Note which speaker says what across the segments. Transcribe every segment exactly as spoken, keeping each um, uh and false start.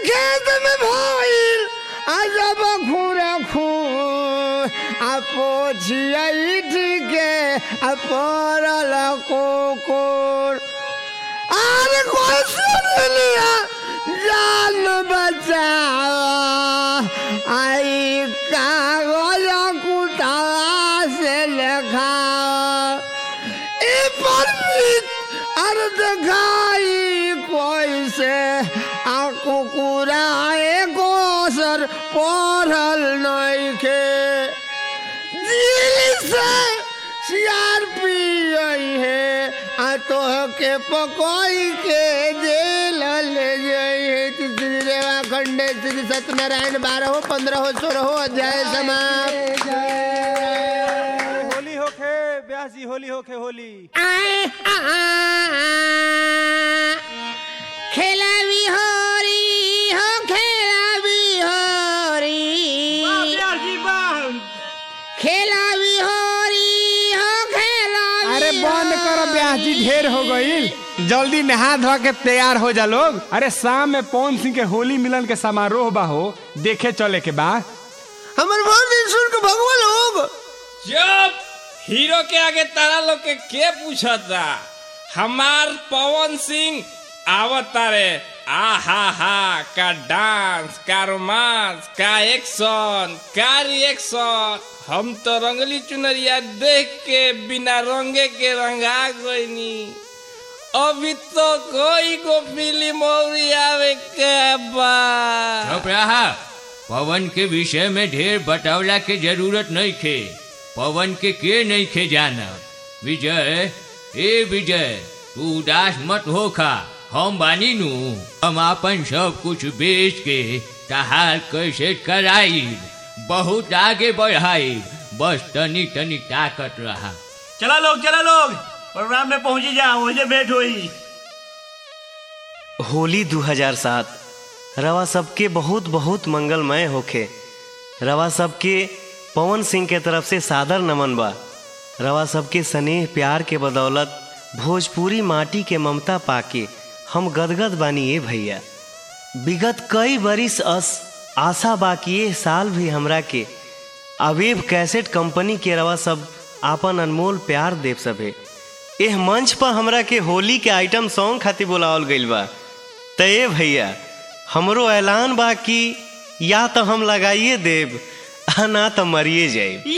Speaker 1: खेत में भइल अजब खुरा खूर आ पोछिया के आ पड़ल कुकुर अरे क्वेश्चन लिया जान बचाओ आई कागज कुतावा से लिखाओ ए परमित अर्ध गाई कोई से आ कुकुरा एको सर पढ़ल नहीं के दिल से सीआरपी है आ तो के पकोई के जेल ले जाए श्री रेवा खंडे श्री सत्यनारायण बारह पंद्रह सोलह अध्याय समाप्त।
Speaker 2: होली होखे ब्यास जी होली होखे होली
Speaker 1: खेला भी हो रही हो खेला भी हो रही
Speaker 2: ब्यास जी बाह
Speaker 1: खेला भी हो रही हो खेला भी
Speaker 3: अरे बंद करो ब्यास जी ढेर हो गई जल्दी नहा धो के तैयार हो जा लोग। अरे शाम में पवन सिंह के होली मिलन के समारोह बा हो देखे चले के बा।
Speaker 1: हमर बहुत दिन सुन के भगवान लोग
Speaker 4: जब हीरो के आगे तारा लोग के के पूछता हमार पवन सिंह आवता रे आ हा हा का डांस का रोमांस का एक्शन का रिएक्शन हम तो रंगली चुनरिया देख के बिना रंगे के रंगा गईनी अभी तो कोई को फिल्म और आवे के बा।
Speaker 5: चुप रहा पवन के विषय में ढेर बतौला के जरूरत नहीं खे पवन के के नहीं खे जाना। विजय ए विजय तू उदास मत हो खा हम बानी नू हम अपन सब कुछ बेच के तहार कैसे कराई बहुत आगे बढ़ाई बस तनी तनी ताकत रहा।
Speaker 2: चला लोग चला लोग प्रोग्राम में पहुंची जा वही भेंट हुई।
Speaker 6: होली दो हज़ार सात रवा सबके बहुत बहुत मंगलमय होखे। रवा सबके पवन सिंह के तरफ से सादर नमन बा। रवा सबके स्नेह प्यार के बदौलत भोजपुरी माटी के ममता पाके हम गदगद बानी ए भैया। विगत कई बरिस अस आशा बाकी ए साल भी हमरा के अवेब कैसेट कंपनी के रवा सब आपन अनमोल प्यार देव सभे। एह मंच पर हमरा के होली के आइटम सॉन्ग खातिर बुलावल गइल बा। त ए भैया हमरो ऐलान बा कि या तो हम लगाइए देव ना तो मरिए जाए।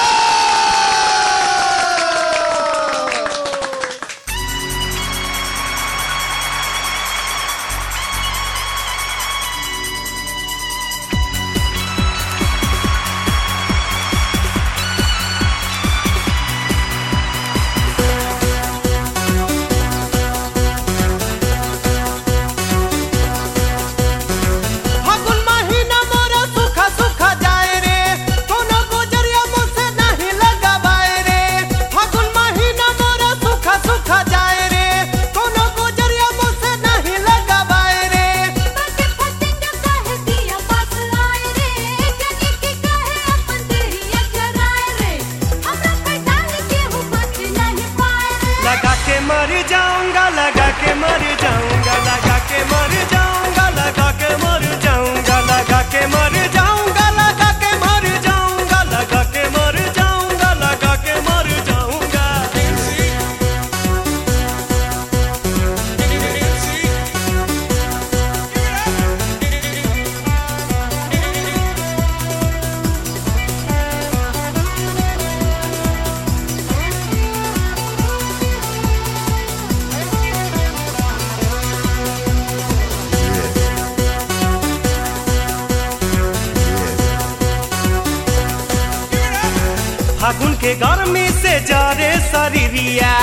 Speaker 6: फागुन के गर्मी से जारे शरीरिया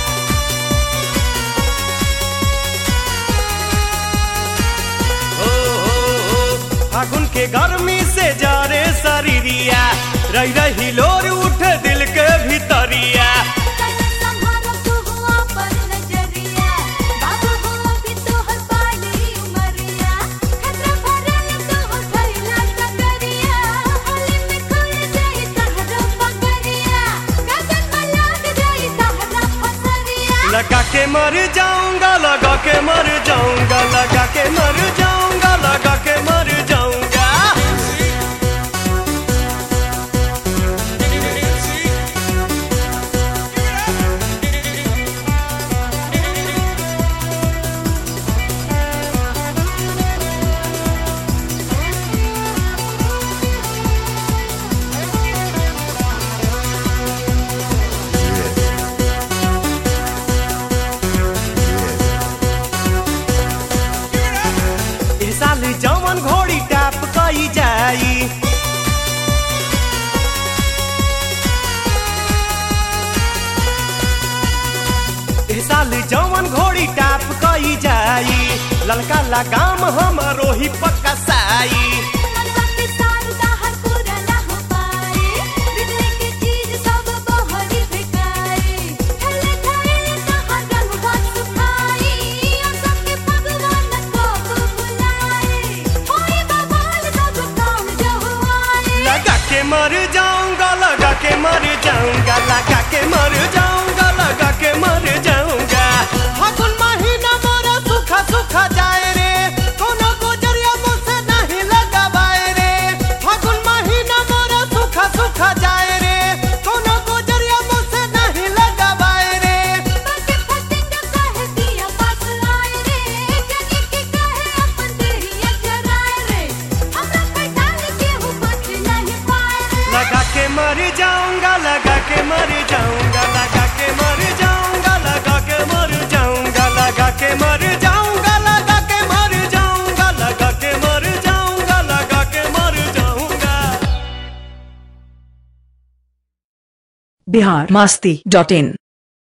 Speaker 6: ओ, ओ, ओ, फागुन के गर्मी से जारे शरीरिया रही रही लोर उठ दिल के भीतरिया। लगा के मर जाऊंगा लगा के मर जाऊंगा लगा के मर जाऊंगा लगा
Speaker 7: जवन घोड़ी टाप कई जाई ललका लगाम हमरो ही पक्का साई मर जाऊंगा लगा के मर जाऊंगा लगा के मर जाऊंगा लगा के मर जाऊंगा फागुन महीना मोरा सूखा सूखा जाए रे कोनो गुजरिया मुझसे नहीं लगावाए रे फागुन महीना मोरा सूखा सूखा जाए रे कोनो गुजरिया मुझसे नहीं लगावाए रे बाके फटिंगा कहे दिया पास आए रे जगी की कहे अपन देहिया चराए रे हमरा पहचान के हूं कुछ नहीं लगा के मर जाऊंगा लगा के मर जाऊंगा लगा के मर जाऊंगा लगा के मर जाऊंगा लगा के मर जाऊंगा लगा के मर जाऊंगा लगा के मर जाऊंगा लगा के मर जाऊंगा।
Speaker 8: बिहार मस्ती डॉट इन।